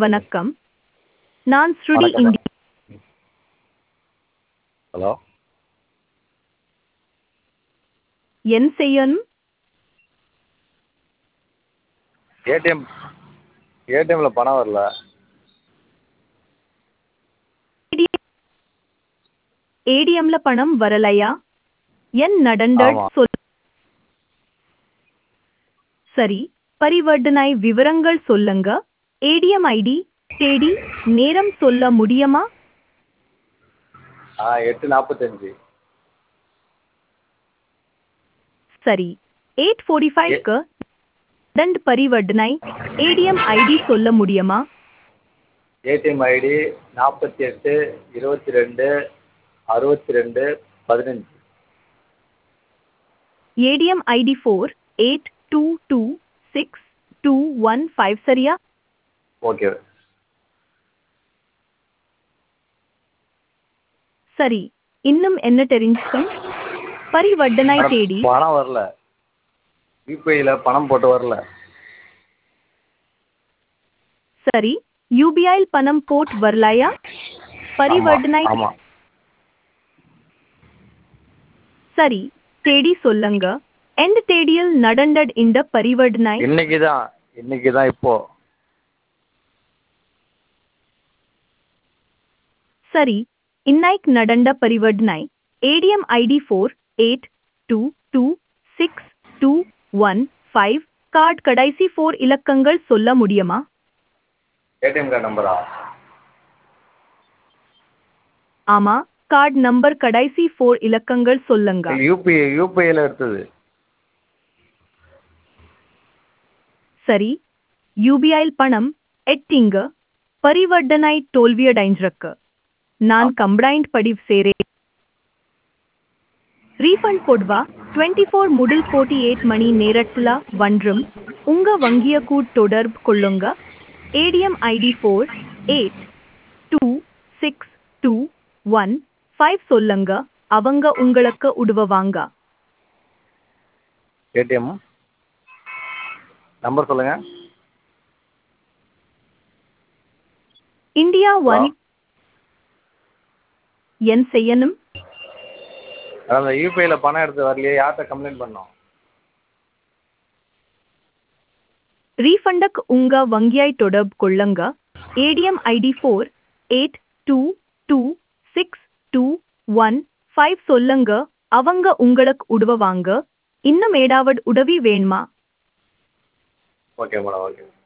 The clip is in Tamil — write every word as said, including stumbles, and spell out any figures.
வணக்கம். நான் ஸ்ருடி வணக்கம் இந்தி மேம். ஹலோ என் செய்யணும்? ஏடிஎம் ஏடிஎம்ல பணம் வரல. ஏடிஎம்ல பணம் வரலையா? என் நடந்தது ஆமாம். சொல். சரி, பரிவர்த்தனை விவரங்கள் சொல்லுங்க. ஏடிஎம் ஐடி, தேதி, நேரம் சொல்ல முடியுமா? ஆ எட்டு நாற்பத்தஞ்சு. சரி, எட்டு ஏ நாற்பத்தி ஐந்துக்கு தண்ட் பரிவர்த்தனை ஏடிஎம் ஐடி சொல்ல முடியுமா? ஏடிஎம் ஐடி நாற்பத்தி எட்டு இருபத்தி ரெண்டு அறுபத்தி ரெண்டு பதினஞ்சு. ATM ID four eight two two six two one five சரியா? ஓகே. சரி, இன்னும் என்ன தெரிஞ்சுக்கும்? பரிவர்த்தனை மேடம் தேதி பணம் வரல. யூபிஐயில் பணம் போட்டு வரல. சரி, யூபிஐயில் பணம் போட் வரலையா? ஆமாம் பரிவர்த்தனை ஆமாம். சரி, தேதி சொல்லுங்க. எந்த தேதியில் நடந்தது இந்த பரிவர்த்தனை? இன்னைக்கு தான் இன்னைக்கு தான் இப்போ. சரி, இன்னைக்கு நடந்த பரிவர்த்தனை ATM ID four eight two two six two one five card கடைசி ஃபோர் இலக்கங்கள் சொல்ல முடியுமா? ஏடிஎம் கார்டு நம்பரா? ஆமா, கார்டு நம்பர் கடைசி ஃபோர் இலக்கங்கள் சொல்லுங்க. யூபிஐ யூபிஐயில் எடுத்தது. சரி, யூபிஐயில் பணம் எட்டிங்க பரிவர்த்தனை தோல்வியடைஞ்சிருக்கு. நான் ஆமாம். கம்ப்ளைண்ட் பதிவு செய்றேன். ரீஃபண்ட் போடுவா டுவெண்ட்டி ஃபோர் முதல் ஃபோர்ட்டி எயிட் மணி நேரத்துல வன்றும் உங்க வங்கிய கூட தொடர்பு கொள்ளுங்க. ATM ID four eight two six two one five சொல்லுங்க, அவங்க உங்களுக்கு உதவுவாங்க. ஏடிஎம் நம்பர் சொல்லுங்க. இந்தியா ஹலோ ஒன் என் செய்யணும்? அந்த யூபிஐயில் பணம் எடுத்து வரலையே, யார்கிட்ட கம்ப்ளைண்ட் பண்ணோம்? ரீஃபண்டுக்கு உங்க வங்கியை தொடர்பு கொள்ளுங்க. ATM ID four eight two two six two one five சொல்லுங்க, அவங்க உங்களுக்கு உதவுவாங்க. இன்னும் ஏதாவது உதவி வேணுமா? Okay madam. ஓகே.